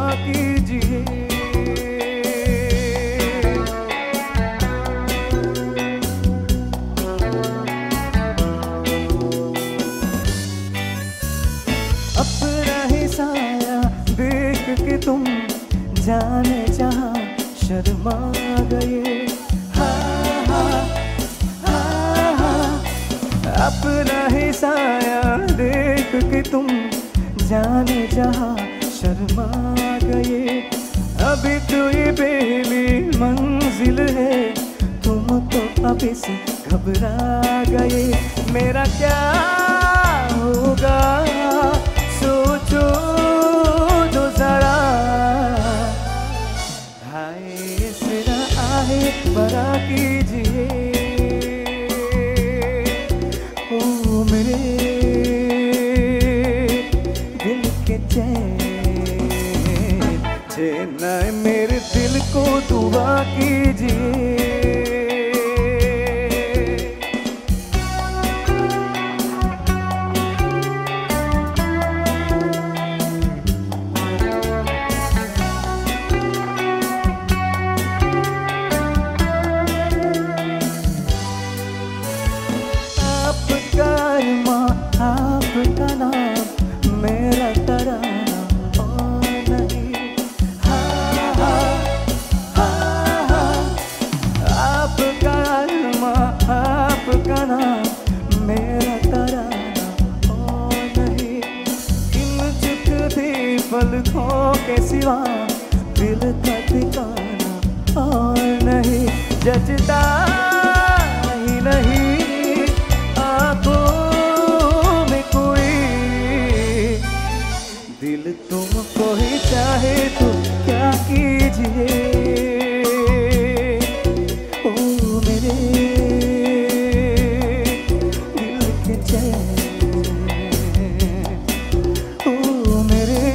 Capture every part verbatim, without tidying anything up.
कीजिए। अपना ही साया देख के तुम जाने जहां शर्मा गए। हाँ हाँ हाँ हाँ, अपना ही साया देख के तुम जाने जहां शर्मा गए। अभी तो ये पहली मंजिल है, तुम तो अभी से घबरा गए। मेरा क्या होगा सोचो तो जरा, हाय सिरा आहे बड़ा कीजिए। ओ मेरे दिल के चैन चैन आए, मेरे दिल को दुआ कीजिए। आपका नाम मेरा तराना और नहीं। हाँ हाँ हाँ हाँ, आपका नाम आपका नाम मेरा तराना और नहीं। इन चुकते पलकों के सिवा दिल का ठिकाना और नहीं। जचता ही नहीं दिल तुमको ही चाहे तो क्या कीजिए। ओ मेरे दिल के चैन, ओ मेरे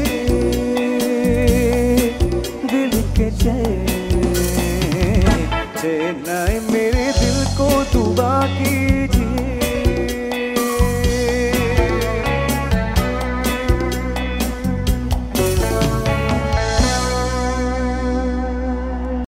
दिल के चैन चैन आए, मेरे दिल को दुआ की।